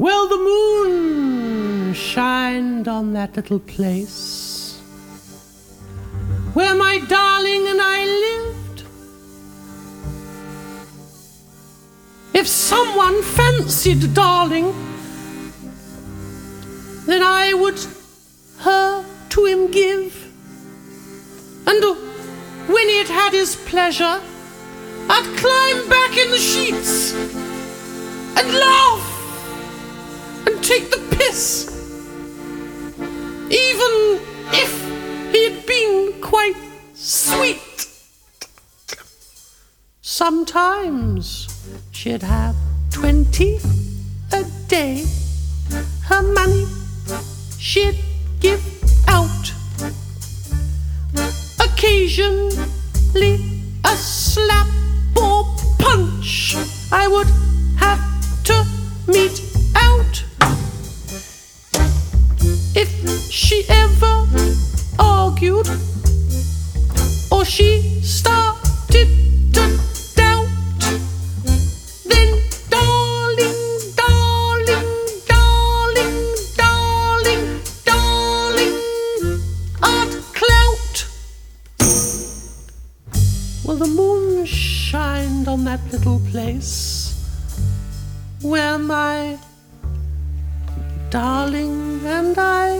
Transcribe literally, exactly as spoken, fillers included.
Well, the moon shined on that little place where my darling and I lived. If someone fancied darling, then I would her to him give. And when he had had his pleasure, I'd climb back in the sheets and laugh and take the piss, even if he had been quite sweet. Sometimes she'd have twenty a day. Her money she'd give out. Occasionally a slap or punch I would have to mete out. If she ever argued or she started to doubt, then darling, darling, darling, darling, darling, I'd clout. Well, the moon shined on that little place where my darling and I